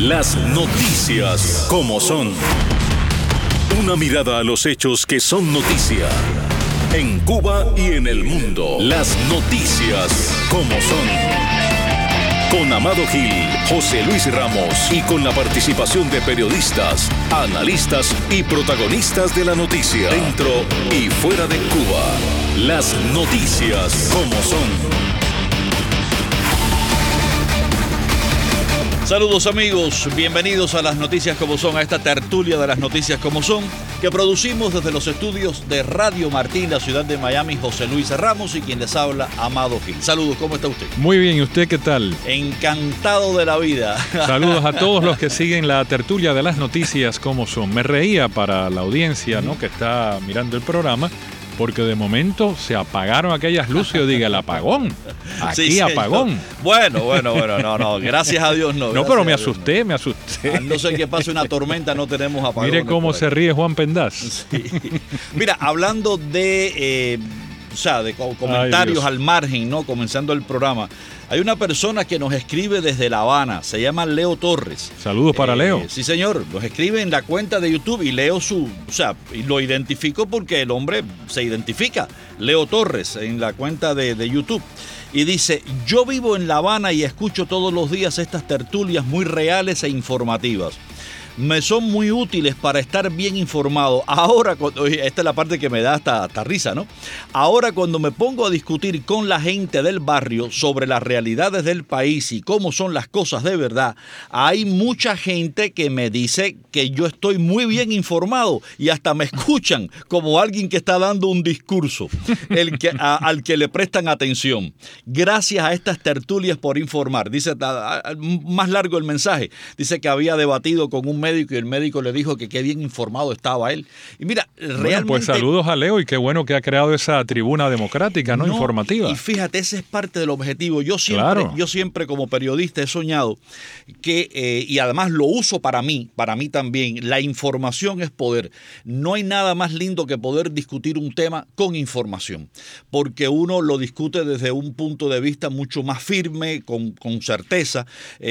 Las noticias como son. Una mirada a los hechos que son noticia. En Cuba y en el mundo. Las noticias como son. Con Amado Gil, José Luis Ramos y con la participación de periodistas, analistas y protagonistas de la noticia. Dentro y fuera de Cuba. Las noticias como son. Saludos amigos, bienvenidos a las noticias como son, a esta tertulia de las noticias como son, que producimos desde los estudios de Radio Martín, la ciudad de Miami, José Luis Ramos y quien les habla, Amado Gil. Saludos, ¿cómo está usted? Muy bien, ¿y usted qué tal? Encantado de la vida. Saludos a todos los que siguen la tertulia de las noticias como son. Me reía para la audiencia, ¿no?, que está mirando el programa, porque de momento se apagaron aquellas luces. Yo digo, el apagón. Aquí sí, apagón. Bueno, no, gracias a Dios no. No, pero me asusté. A no ser que pase una tormenta, no tenemos apagón. Mire cómo se ríe Juan Pendaz. Sí. Mira, hablando de comentarios al margen, ¿no? Comenzando el programa. Hay una persona que nos escribe desde La Habana, se llama Leo Torres. Saludos para Leo. Sí, señor, nos escribe en la cuenta de YouTube y leo y lo identifico porque el hombre se identifica, Leo Torres, en la cuenta de YouTube. Y dice, yo vivo en La Habana y escucho todos los días estas tertulias muy reales e informativas. Me son muy útiles para estar bien informado. Ahora, esta es la parte que me da hasta risa, ¿no? Ahora cuando me pongo a discutir con la gente del barrio sobre las realidades del país y cómo son las cosas de verdad, hay mucha gente que me dice que yo estoy muy bien informado y hasta me escuchan como alguien que está dando un discurso al que le prestan atención. Gracias a estas tertulias por informar. Dice, más largo el mensaje, dice que había debatido con un médico y el médico le dijo que qué bien informado estaba él. Y mira, realmente... Bueno, pues saludos a Leo y qué bueno que ha creado esa tribuna democrática, ¿no? Informativa. Y fíjate, ese es parte del objetivo. Yo siempre como periodista he soñado que, y además lo uso para mí también, la información es poder. No hay nada más lindo que poder discutir un tema con información, porque uno lo discute desde un punto de vista mucho más firme, con certeza.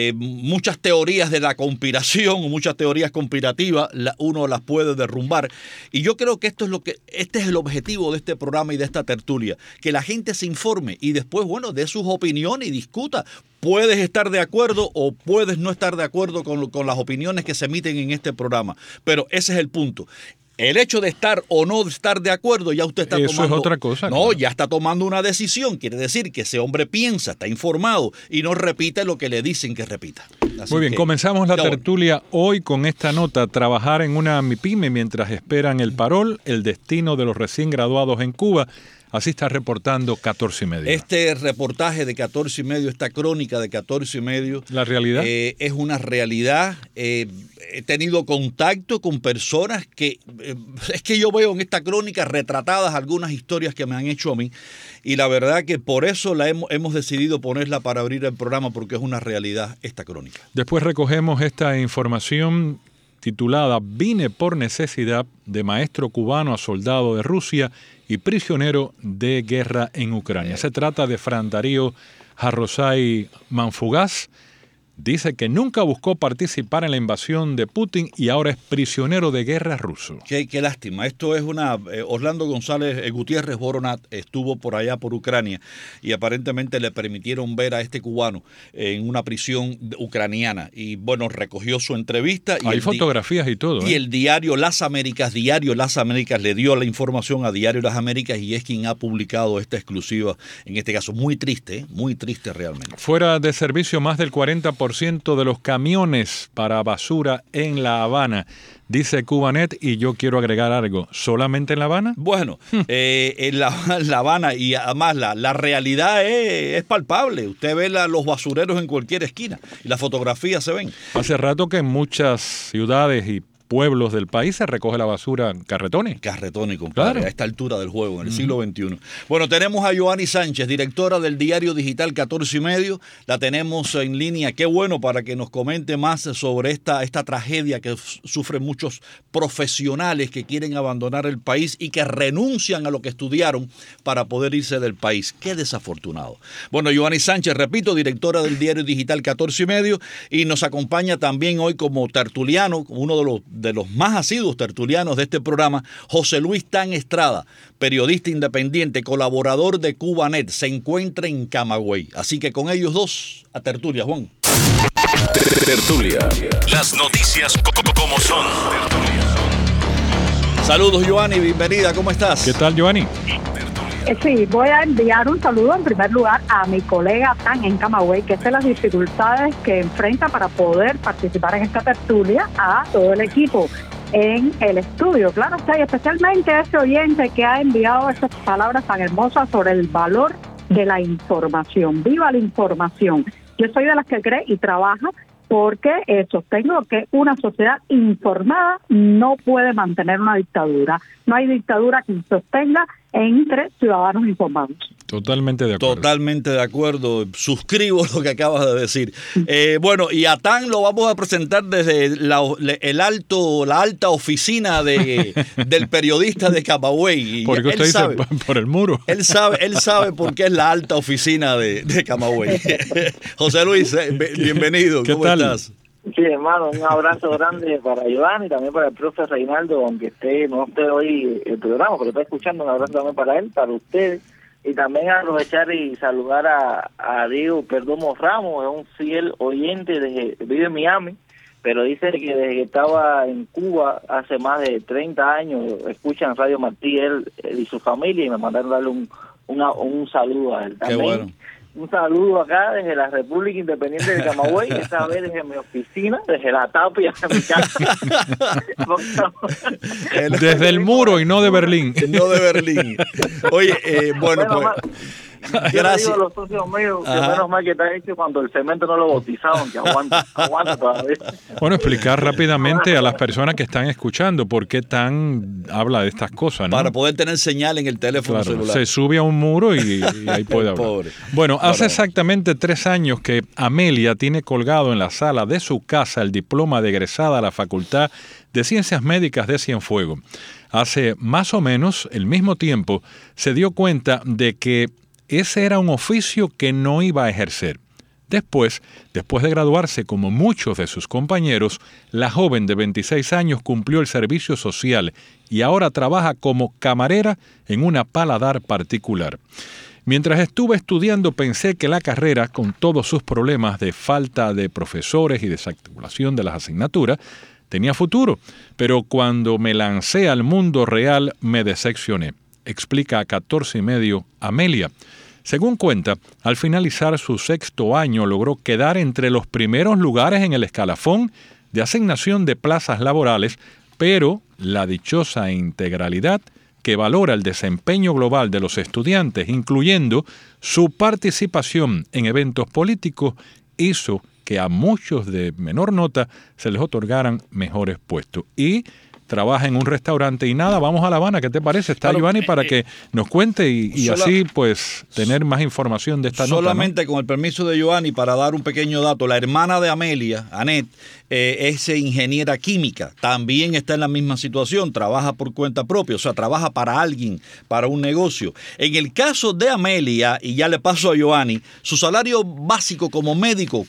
Muchas teorías de la conspiración, muchas teorías conspirativas, uno las puede derrumbar. Y yo creo que este es el objetivo de este programa y de esta tertulia, que la gente se informe y después, dé sus opiniones y discuta. Puedes estar de acuerdo o puedes no estar de acuerdo con las opiniones que se emiten en este programa, pero ese es el punto. El hecho de estar o no estar de acuerdo, ya usted está tomando... Eso es otra cosa. No, ya está tomando una decisión. Quiere decir que ese hombre piensa, está informado y no repite lo que le dicen que repita. Así muy bien, comenzamos la tertulia hoy con esta nota. Trabajar en una MIPYME mientras esperan el parol, el destino de los recién graduados en Cuba. Así está reportando 14 y medio. Este reportaje de 14 y medio, esta crónica de 14 y medio. ¿La realidad? Es una realidad. He tenido contacto con personas que... es que yo veo en esta crónica retratadas algunas historias que me han hecho a mí. Y la verdad que por eso hemos decidido ponerla para abrir el programa, porque es una realidad esta crónica. Después recogemos esta información titulada Vine por necesidad, de maestro cubano a soldado de Rusia y prisionero de guerra en Ucrania. Se trata de Fran Darío Jarrosay Manfugaz. Dice que nunca buscó participar en la invasión de Putin y ahora es prisionero de guerra ruso. Qué lástima. Esto es Orlando González Gutiérrez Boronat estuvo por allá por Ucrania y aparentemente le permitieron ver a este cubano en una prisión ucraniana. Y recogió su entrevista. Y hay fotografías y todo. Y el diario Las Américas le dio la información a Diario Las Américas y es quien ha publicado esta exclusiva, en este caso. Muy triste realmente. Fuera de servicio, más del 40% de los camiones para basura en La Habana, dice Cubanet, y yo quiero agregar algo, ¿solamente en La Habana? Bueno, en La Habana, y además la realidad es palpable. Usted ve los basureros en cualquier esquina y las fotografías se ven. Hace rato que en muchas ciudades y pueblos del país se recoge la basura en carretones. Carretones, compadre, Claro. a esta altura del juego, en el siglo XXI. Bueno, tenemos a Yoani Sánchez, directora del diario digital 14 y medio. La tenemos en línea. Qué bueno para que nos comente más sobre esta tragedia que sufren muchos profesionales que quieren abandonar el país y que renuncian a lo que estudiaron para poder irse del país. Qué desafortunado. Bueno, Yoani Sánchez, repito, directora del diario digital 14 y medio, y nos acompaña también hoy como tertuliano, uno de los más asiduos tertulianos de este programa, José Luis Tan Estrada, periodista independiente, colaborador de Cubanet, se encuentra en Camagüey. Así que con ellos dos, a tertulia, Juan. Tertulia. Las noticias como son. Saludos, Yoani, bienvenida, ¿cómo estás? ¿Qué tal, Yoani? Sí, voy a enviar un saludo en primer lugar a mi colega Tan en Camagüey, que es de las dificultades que enfrenta para poder participar en esta tertulia, a todo el equipo en el estudio. Claro está, y especialmente a ese oyente que ha enviado esas palabras tan hermosas sobre el valor de la información. ¡Viva la información! Yo soy de las que cree y trabaja porque sostengo que una sociedad informada no puede mantener una dictadura. No hay dictadura que sostenga entre ciudadanos informados. Totalmente de acuerdo. Totalmente de acuerdo. Suscribo lo que acabas de decir. Bueno, y a Tan lo vamos a presentar desde la alta oficina del periodista de Camagüey. Porque usted dice sabe, por el muro. Él sabe por qué es la alta oficina de Camagüey. José Luis, bienvenido. ¿Qué ¿Cómo tal? estás? Sí, hermano, un abrazo grande para Iván y también para el profe Reinaldo, aunque no esté hoy el programa, pero está escuchando. Un abrazo también para él, para ustedes, y también aprovechar y saludar a Diego Perdomo Ramos, es un fiel oyente, vive en Miami, pero dice que desde que estaba en Cuba hace más de 30 años escuchan Radio Martí, él y su familia, y me mandaron darle un saludo a él. Qué También, bueno. un saludo acá desde la República Independiente de Camagüey, esta vez desde mi oficina, desde la tapia de mi casa. Desde el muro y no de Berlín. No de Berlín. Oye, bueno, pues... Yo le Gracias. digo a los socios míos que Ajá. menos mal que está hecho cuando el cemento no lo bautizaron, que aguanta todavía. Bueno, explicar rápidamente a las personas que están escuchando por qué Tan habla de estas cosas, ¿no? Para poder tener señal en el teléfono Claro, celular. se sube a un muro y ahí puede hablar. Pobre. Bueno, hace Bueno. exactamente 3 años que Amelia tiene colgado en la sala de su casa el diploma de egresada a la Facultad de Ciencias Médicas de Cienfuegos. Hace más o menos el mismo tiempo se dio cuenta de que ese era un oficio que no iba a ejercer. Después de graduarse como muchos de sus compañeros, la joven de 26 años cumplió el servicio social y ahora trabaja como camarera en una paladar particular. Mientras estuve estudiando pensé que la carrera, con todos sus problemas de falta de profesores y desarticulación de las asignaturas, tenía futuro, pero cuando me lancé al mundo real me decepcioné, explica a 14 y medio Amelia. Según cuenta, al finalizar su 6º año logró quedar entre los primeros lugares en el escalafón de asignación de plazas laborales, pero la dichosa integralidad que valora el desempeño global de los estudiantes, incluyendo su participación en eventos políticos, hizo que a muchos de menor nota se les otorgaran mejores puestos. Y trabaja en un restaurante y nada, vamos a La Habana, ¿qué te parece? Está Claro, Giovanni para que nos cuente y así pues tener más información de esta nota, ¿no? Solamente con el permiso de Yoani, para dar un pequeño dato, la hermana de Amelia, Anet, es ingeniera química, también está en la misma situación, trabaja por cuenta propia, o sea, trabaja para alguien, para un negocio. En el caso de Amelia, y ya le paso a Yoani, su salario básico como médico,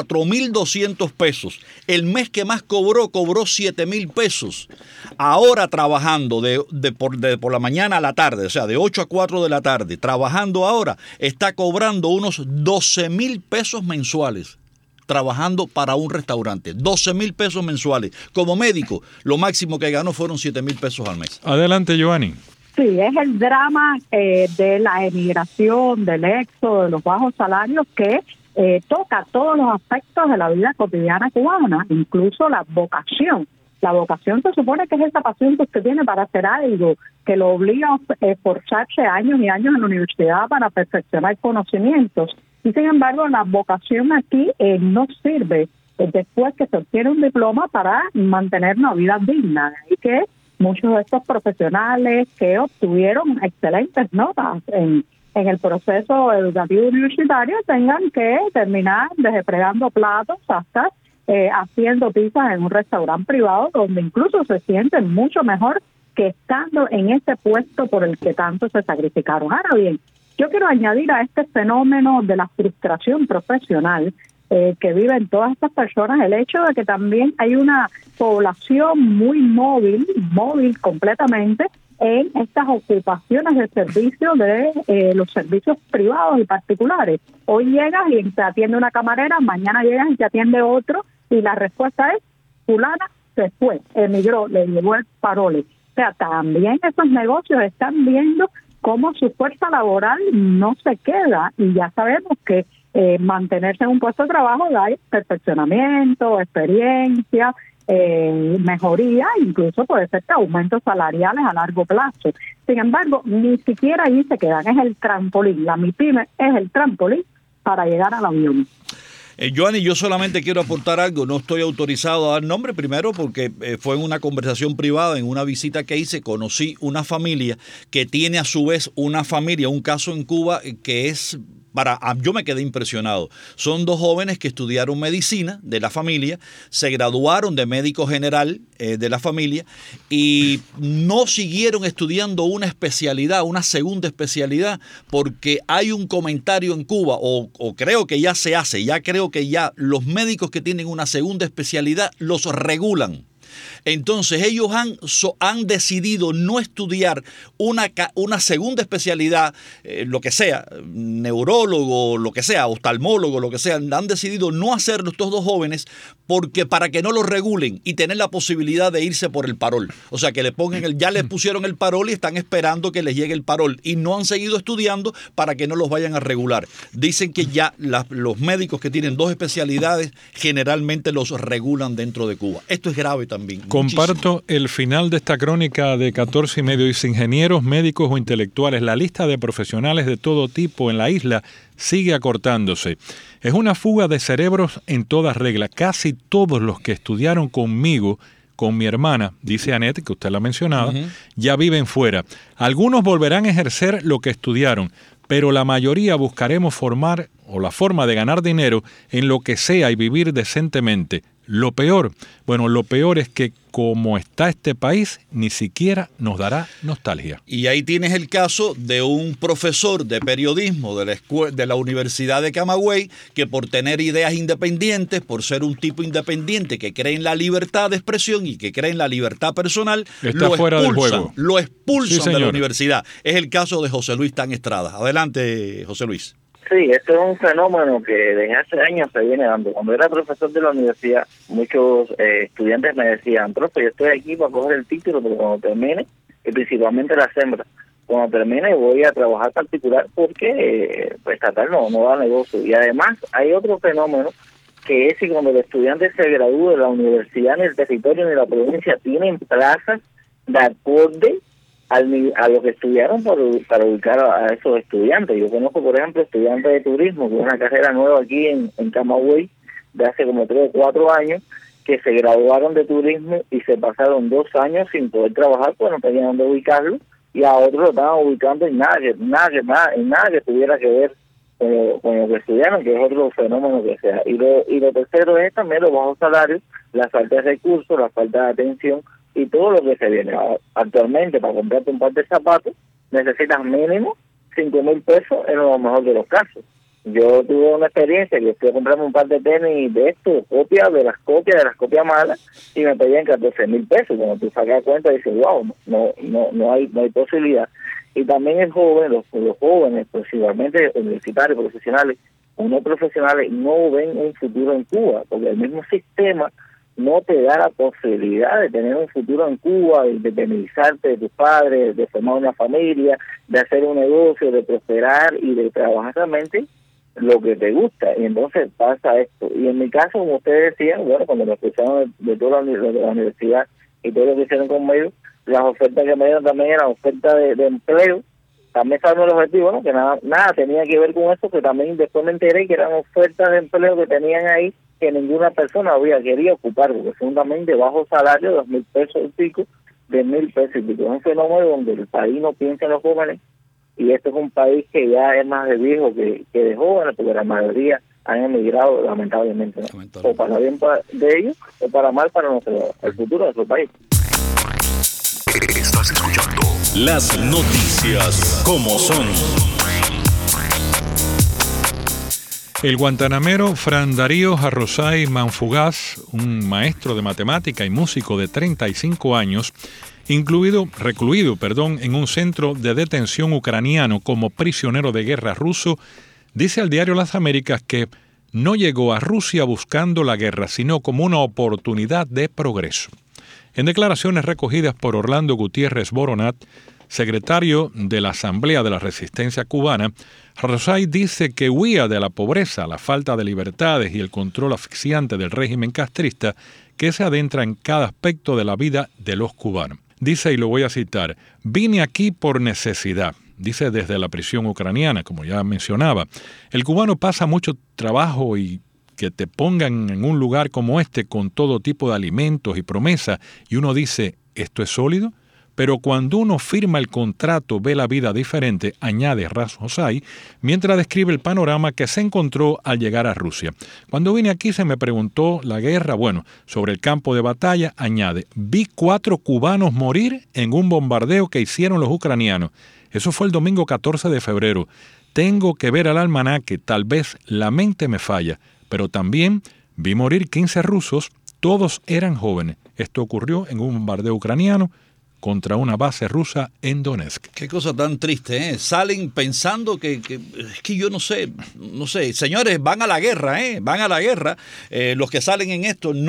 4.200 pesos. El mes que más cobró 7.000 pesos. Ahora trabajando por la mañana a la tarde, o sea, de 8 a 4 de la tarde, trabajando ahora, está cobrando unos 12.000 pesos mensuales. Trabajando para un restaurante, 12.000 pesos mensuales. Como médico, lo máximo que ganó fueron 7.000 pesos al mes. Adelante, Giovanni. Sí, es el drama de la emigración, del éxodo, de los bajos salarios que toca todos los aspectos de la vida cotidiana cubana, incluso la vocación. La vocación se supone que es esa pasión que usted tiene para hacer algo, que lo obliga a esforzarse años y años en la universidad para perfeccionar conocimientos. Y sin embargo, la vocación aquí no sirve después que se obtiene un diploma para mantener una vida digna. Y que muchos de estos profesionales que obtuvieron excelentes notas en el proceso educativo universitario tengan que terminar desde fregando platos hasta haciendo pizzas en un restaurante privado, donde incluso se sienten mucho mejor que estando en ese puesto por el que tanto se sacrificaron. Ahora bien, yo quiero añadir a este fenómeno de la frustración profesional que viven todas estas personas, el hecho de que también hay una población muy móvil completamente en estas ocupaciones de servicio de los servicios privados y particulares. Hoy llegas y te atiende una camarera, mañana llegas y te atiende otro, y la respuesta es: fulana se fue, emigró, le llevó el parole. O sea, también esos negocios están viendo cómo su fuerza laboral no se queda, y ya sabemos que mantenerse en un puesto de trabajo da perfeccionamiento, experiencia, mejoría, incluso puede ser que aumentos salariales a largo plazo. Sin embargo, ni siquiera ahí se quedan, es el trampolín, la MIPYME es el trampolín para llegar al avión. Joanny, yo solamente quiero aportar algo, no estoy autorizado a dar nombre, primero porque fue en una conversación privada, en una visita que hice, conocí una familia que tiene a su vez una familia, un caso en Cuba que es... yo me quedé impresionado. Son dos jóvenes que estudiaron medicina de la familia, se graduaron de médico general de la familia y no siguieron estudiando una especialidad, una segunda especialidad, porque hay un comentario en Cuba, o creo que ya se hace, creo que ya los médicos que tienen una segunda especialidad los regulan. Entonces ellos han decidido no estudiar una segunda especialidad, lo que sea, neurólogo, lo que sea, oftalmólogo, lo que sea. Han decidido no hacerlo estos dos jóvenes porque para que no los regulen y tener la posibilidad de irse por el parol. O sea, que le pongan ya les pusieron el parol y están esperando que les llegue el parol y no han seguido estudiando para que no los vayan a regular. Dicen que ya los médicos que tienen dos especialidades generalmente los regulan dentro de Cuba. Esto es grave también. Comparto el final de esta crónica de 14 y medio. Dice: ingenieros, médicos o intelectuales, la lista de profesionales de todo tipo en la isla sigue acortándose. Es una fuga de cerebros en toda regla. Casi todos los que estudiaron conmigo, con mi hermana, dice Annette, que usted la mencionaba, ya viven fuera. Algunos volverán a ejercer lo que estudiaron, pero la mayoría buscaremos formar o la forma de ganar dinero en lo que sea y vivir decentemente. Lo peor es que como está este país, ni siquiera nos dará nostalgia. Y ahí tienes el caso de un profesor de periodismo de la Universidad de Camagüey, que por tener ideas independientes, por ser un tipo independiente que cree en la libertad de expresión y que cree en la libertad personal, lo expulsan de la universidad. Es el caso de José Luis Tan Estrada. Adelante, José Luis. Sí, esto es un fenómeno que desde hace años se viene dando. Cuando era profesor de la universidad, muchos estudiantes me decían: profe, yo estoy aquí para coger el título, pero cuando termine, y principalmente las hembras, cuando termine voy a trabajar particular porque estatal no da negocio. Y además hay otro fenómeno, que es que cuando el estudiante se gradúe de la universidad, en el territorio, en la provincia, tienen plazas de acorde a los que estudiaron para ubicar a esos estudiantes. Yo conozco, por ejemplo, estudiantes de turismo, que es una carrera nueva aquí en Camagüey, de hace como 3 o 4 años, que se graduaron de turismo y se pasaron 2 años sin poder trabajar, pues no tenían dónde ubicarlo, y a otros lo estaban ubicando en nada que tuviera que ver con lo que estudiaron, que es otro fenómeno que sea. Y lo tercero es también los bajos salarios, la falta de recursos, la falta de atención, y todo lo que se viene. Actualmente, para comprarte un par de zapatos, necesitas mínimo 5,000 pesos en lo mejor de los casos. Yo tuve una experiencia que fui a comprarme un par de tenis de estos, copias de las copias malas, y me pedían 14,000 pesos. Cuando tú sacas cuenta, dices: wow, no hay posibilidad. Y también los jóvenes, principalmente universitarios, profesionales o no profesionales, no ven un futuro en Cuba, porque el mismo sistema no te da la posibilidad de tener un futuro en Cuba, de independizarte de tus padres, de formar una familia, de hacer un negocio, de prosperar y de trabajar realmente lo que te gusta. Y entonces pasa esto. Y en mi caso, como ustedes decían, cuando me escucharon de toda la universidad y todo lo que hicieron conmigo, las ofertas que me dieron también eran ofertas de empleo. También saben el objetivo, ¿no? Que nada tenía que ver con eso, que también después me enteré que eran ofertas de empleo que tenían ahí que ninguna persona había querido ocupar, porque fundamentalmente de bajo salario, 2,000 pesos y pico, 10,000 pesos y pico. Es un fenómeno donde el país no piensa en los jóvenes, y este es un país que ya es más de viejos que de jóvenes, porque la mayoría han emigrado lamentablemente, ¿no? O para bien de ellos, o para mal para el futuro de nuestro país. Estás escuchando las noticias como son. El guantanamero Fran Darío Arrozay Manfugaz, un maestro de matemática y músico de 35 años, recluido en un centro de detención ucraniano como prisionero de guerra ruso, dice al diario Las Américas que no llegó a Rusia buscando la guerra, sino como una oportunidad de progreso. En declaraciones recogidas por Orlando Gutiérrez Boronat, secretario de la Asamblea de la Resistencia Cubana, Arrozay dice que huía de la pobreza, la falta de libertades y el control asfixiante del régimen castrista que se adentra en cada aspecto de la vida de los cubanos. Dice, y lo voy a citar, vine aquí por necesidad. Dice desde la prisión ucraniana, como ya mencionaba. El cubano pasa mucho trabajo y que te pongan en un lugar como este con todo tipo de alimentos y promesas, y uno dice, ¿esto es sólido? Pero cuando uno firma el contrato ve la vida diferente, añade Arrozay, mientras describe el panorama que se encontró al llegar a Rusia. Cuando vine aquí se me preguntó la guerra, sobre el campo de batalla, añade, vi 4 cubanos morir en un bombardeo que hicieron los ucranianos. Eso fue el domingo 14 de febrero. Tengo que ver al almanaque, tal vez la mente me falla, pero también vi morir 15 rusos, todos eran jóvenes. Esto ocurrió en un bombardeo ucraniano contra una base rusa en Donetsk. Qué cosa tan triste, ¿eh? Salen pensando que es que yo no sé, señores, van a la guerra, van a la guerra. Los que salen en esto no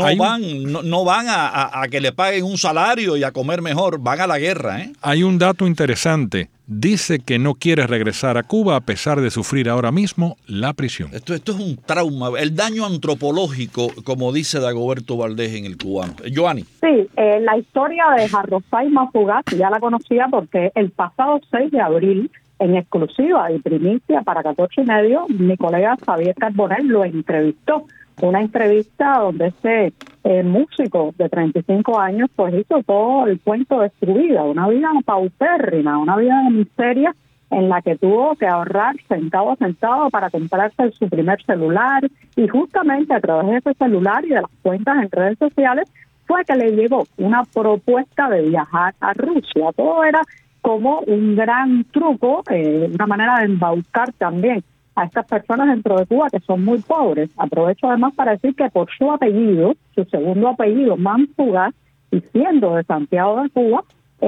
van a que le paguen un salario y a comer mejor, van a la guerra, ¿eh? Hay un dato interesante. Dice que no quiere regresar a Cuba a pesar de sufrir ahora mismo la prisión. Esto es un trauma, el daño antropológico, como dice Dagoberto Valdés en El Cubano. Joanny. Sí, la historia de Arrozay Manfugaz ya la conocía porque el pasado 6 de abril, en exclusiva y primicia para 14 y medio, mi colega Xavier Carbonell lo entrevistó. Una entrevista donde ese músico de 35 años pues hizo todo el cuento de su vida, una vida paupérrima, una vida de miseria en la que tuvo que ahorrar centavo a centavo para comprarse su primer celular, y justamente a través de ese celular y de las cuentas en redes sociales fue que le llegó una propuesta de viajar a Rusia. Todo era como un gran truco, una manera de embaucar también a estas personas dentro de Cuba que son muy pobres. Aprovecho además para decir que por su apellido, su segundo apellido, Manfugaz, y siendo de Santiago de Cuba,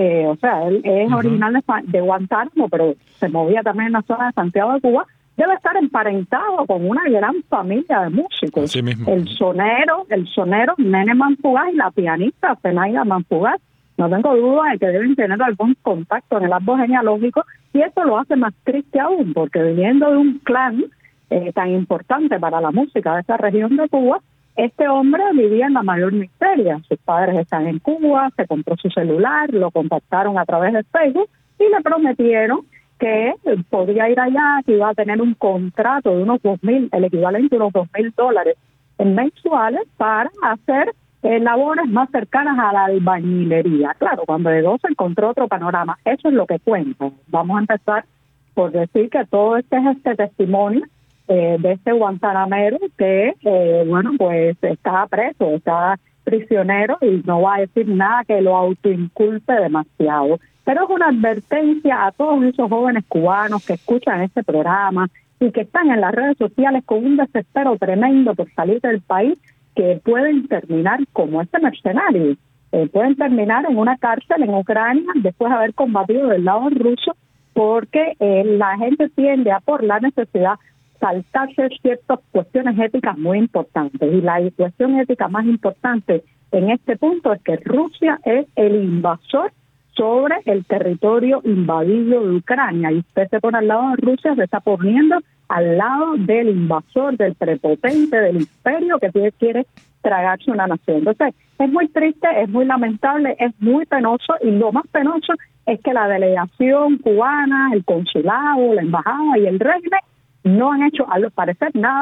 él es original de Guantánamo, pero se movía también en la zona de Santiago de Cuba, debe estar emparentado con una gran familia de músicos. Así mismo. El sonero Nene Manfugaz y la pianista Zenaida Manfugaz. No tengo duda de que deben tener algún contacto en el árbol genealógico, y eso lo hace más triste aún, porque viniendo de un clan tan importante para la música de esa región de Cuba, este hombre vivía en la mayor miseria. Sus padres están en Cuba, se compró su celular, lo contactaron a través de Facebook y le prometieron que podía ir allá, que iba a tener un contrato de unos $2,000, el equivalente a unos $2,000 mensuales, para hacer labores más cercanas a la albañilería. Claro, cuando llegó se encontró otro panorama. Eso es lo que cuenta. Vamos a empezar por decir que todo este es testimonio de este guantanamero que, pues está preso, está prisionero, y no va a decir nada que lo autoinculpe demasiado. Pero es una advertencia a todos esos jóvenes cubanos que escuchan este programa y que están en las redes sociales con un desespero tremendo por salir del país, que pueden terminar como este mercenario. Pueden terminar en una cárcel en Ucrania después de haber combatido del lado ruso, porque la gente tiende a, por la necesidad, saltarse ciertas cuestiones éticas muy importantes. Y la cuestión ética más importante en este punto es que Rusia es el invasor sobre el territorio invadido de Ucrania, y usted se pone al lado de Rusia, se está poniendo al lado del invasor, del prepotente, del imperio que quiere tragarse una nación. Entonces, es muy triste, es muy lamentable, es muy penoso, y lo más penoso es que la delegación cubana, el consulado, la embajada y el régimen no han hecho, al parecer, nada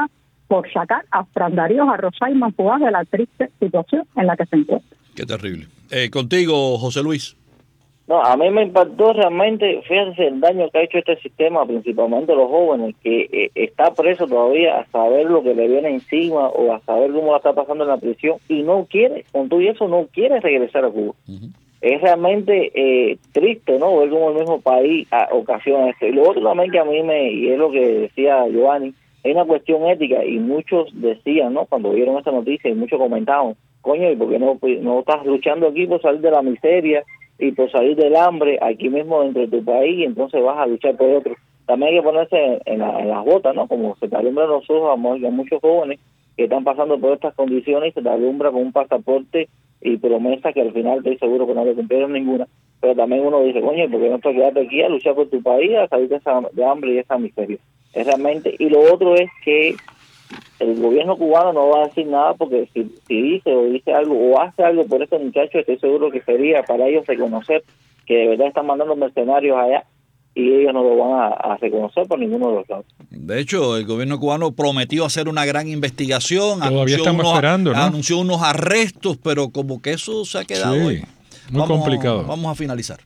por sacar a Fran Darío, a Rosaima Fugaz de la triste situación en la que se encuentra. Qué terrible. Contigo, José Luis. No, a mí me impactó realmente, fíjense el daño que ha hecho este sistema, principalmente los jóvenes, que está preso todavía a saber lo que le viene encima o a saber cómo la está pasando en la prisión y no quiere, con todo eso no quiere regresar a Cuba. Uh-huh. Es realmente triste, ¿no? Ver cómo el mismo país ocasiona esto. Y lo otro también que a mí y es lo que decía Giovanni, es una cuestión ética y muchos decían, ¿no? Cuando vieron esta noticia y muchos comentaban, coño, ¿y por qué no estás luchando aquí por salir de la miseria y por salir del hambre aquí mismo dentro de tu país y entonces vas a luchar por otro? También hay que ponerse en las botas, ¿no? Como se te alumbra los ojos a muchos jóvenes que están pasando por estas condiciones y se te alumbra con un pasaporte y promesa que al final estoy seguro que no le cumplieron ninguna, pero también uno dice, coño, ¿por qué no te quedaste aquí a luchar por tu país, a salir de hambre y esa miseria? Es realmente, y lo otro es que el gobierno cubano no va a decir nada porque si dice o dice algo o hace algo por estos muchachos, estoy seguro que sería para ellos reconocer que de verdad están mandando mercenarios allá y ellos no lo van a reconocer por ninguno de los lados. De hecho, el gobierno cubano prometió hacer una gran investigación. Todavía estamos esperando, ¿no? Anunció unos arrestos, pero como que eso se ha quedado ahí. Muy complicado. Vamos a finalizar.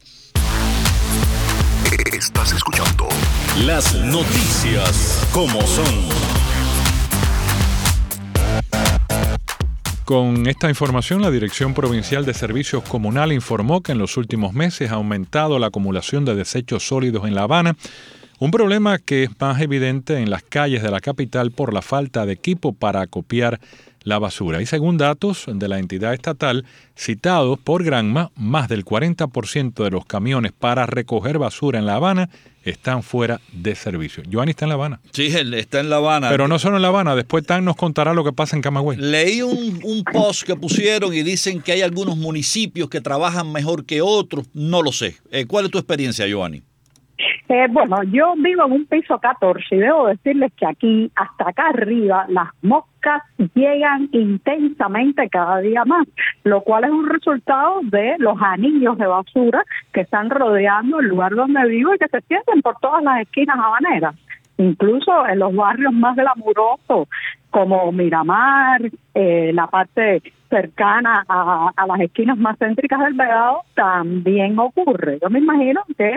Estás escuchando las noticias como son. Con esta información, la Dirección Provincial de Servicios Comunales informó que en los últimos meses ha aumentado la acumulación de desechos sólidos en La Habana, un problema que es más evidente en las calles de la capital por la falta de equipo para acopiar la basura. Y según datos de la entidad estatal citados por Granma, más del 40% de los camiones para recoger basura en La Habana están fuera de servicio. Giovanni está en La Habana. Sí, él está en La Habana. Pero no solo en La Habana, después Tan nos contará lo que pasa en Camagüey. Leí un post que pusieron y dicen que hay algunos municipios que trabajan mejor que otros. No lo sé. ¿Cuál es tu experiencia, Giovanni? Bueno, yo vivo en un piso 14 y debo decirles que aquí, hasta acá arriba, las moscas llegan intensamente cada día más, lo cual es un resultado de los anillos de basura que están rodeando el lugar donde vivo y que se sienten por todas las esquinas habaneras, incluso en los barrios más glamurosos como Miramar, la parte cercana a las esquinas más céntricas del Vedado, también ocurre. Yo me imagino que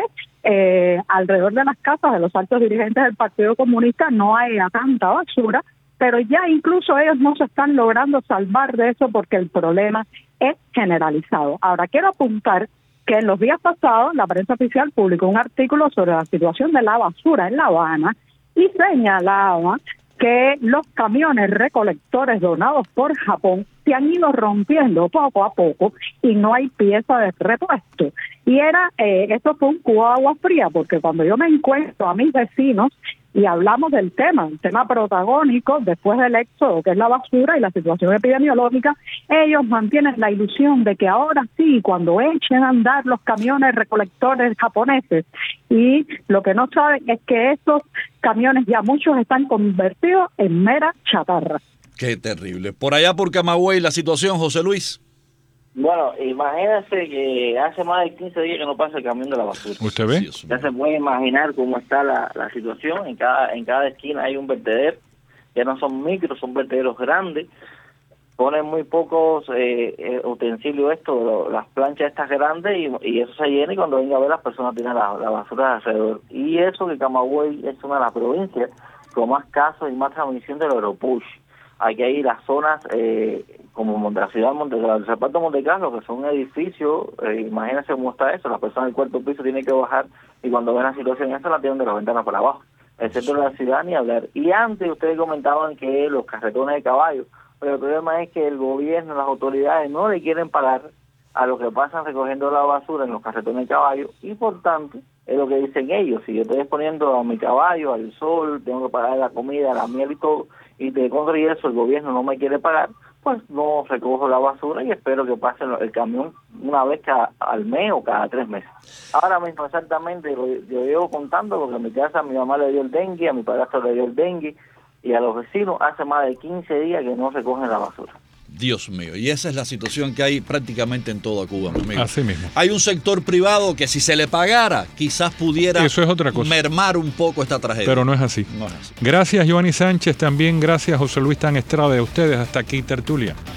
alrededor de las casas de los altos dirigentes del Partido Comunista no hay tanta basura, pero ya incluso ellos no se están logrando salvar de eso porque el problema es generalizado. Ahora, quiero apuntar que en los días pasados la prensa oficial publicó un artículo sobre la situación de la basura en La Habana y señalaba que los camiones recolectores donados por Japón se han ido rompiendo poco a poco y no hay pieza de repuesto. Y esto fue un cubo de agua fría, porque cuando yo me encuentro a mis vecinos y hablamos del tema, un tema protagónico después del éxodo, que es la basura y la situación epidemiológica, ellos mantienen la ilusión de que ahora sí, cuando echen a andar los camiones recolectores japoneses, y lo que no saben es que esos camiones ya muchos están convertidos en mera chatarra. Qué terrible. Por allá por Camagüey, la situación, José Luis. Bueno, imagínense que hace más de 15 días que no pasa el camión de la basura. ¿Usted ve? Ya se puede imaginar cómo está la situación. En cada esquina hay un vertedero. Ya no son micros, son vertederos grandes. Ponen muy pocos utensilios las planchas estas grandes y eso se llena y cuando venga a ver las personas tienen la basura alrededor. Y eso que Camagüey es una de las provincias con más casos y más transmisión del Oropuch. Aquí hay las zonas como la ciudad de Montecarlo, el Zapato Montecarlo, que son edificios, imagínense cómo está eso, las personas del cuarto piso tienen que bajar y cuando ven la situación esa la tienen de las ventanas para abajo, excepto la ciudad ni hablar. Y antes ustedes comentaban que los carretones de caballo, pero el problema es que el gobierno, las autoridades no le quieren pagar a los que pasan recogiendo la basura en los carretones de caballo y por tanto es lo que dicen ellos, si yo estoy exponiendo a mi caballo al sol, tengo que pagar la comida, la miel y todo, y de contra y eso el gobierno no me quiere pagar, pues no recojo la basura y espero que pase el camión una vez al mes o cada 3 meses. Ahora mismo exactamente yo llevo contando porque en mi casa a mi mamá le dio el dengue, a mi padrastro le dio el dengue y a los vecinos hace más de 15 días que no recogen la basura. Dios mío, y esa es la situación que hay prácticamente en toda Cuba, mi amigo. Así mismo. Hay un sector privado que si se le pagara, quizás pudiera Eso es otra cosa. mermar un poco esta tragedia. Pero no es así. No es así. Gracias, Giovanni Sánchez. También gracias, José Luis Tan Estrada. De ustedes, hasta aquí, tertulia.